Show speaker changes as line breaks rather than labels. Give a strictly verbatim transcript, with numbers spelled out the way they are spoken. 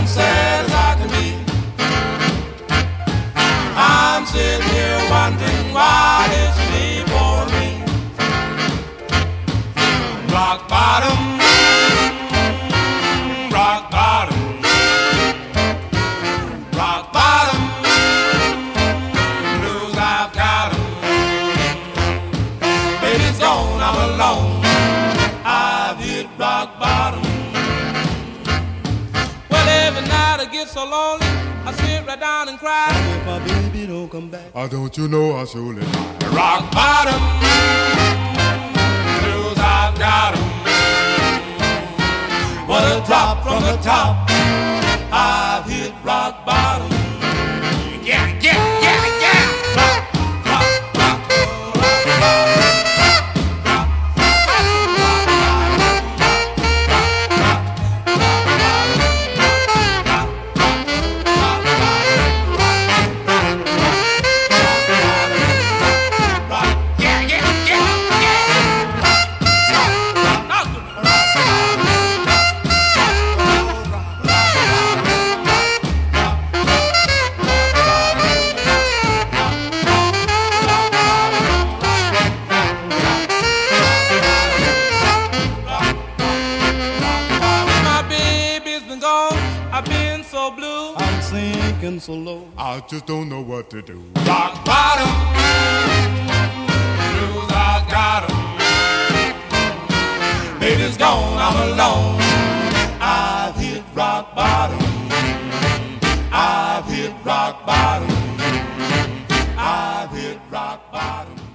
sad as I can be. I'm sitting here wondering why did she leave for me? Rock bottom, rock bottom, rock bottom, blues I've got 'em. Baby's gone, I'm alone, I've hit rock bottom. Well, every night I get so lonely, I sit right down and cry.
If my baby don't come back,
I don't you know I surely
rock bottom, blues I've got 'em. What a drop from the top, I've hit rock bottom. Yeah, yeah, yeah, yeah. Rock, rock, rock, rock, rock, yeah, yeah, yeah, yeah. My baby's been gone, I've been so blue.
I'm sinking so low.
I just don't know what to do.
Rock bottom, blues I've got 'em. Baby's gone, I'm alone, I've hit rock bottom. I've hit rock bottom. I've hit rock bottom.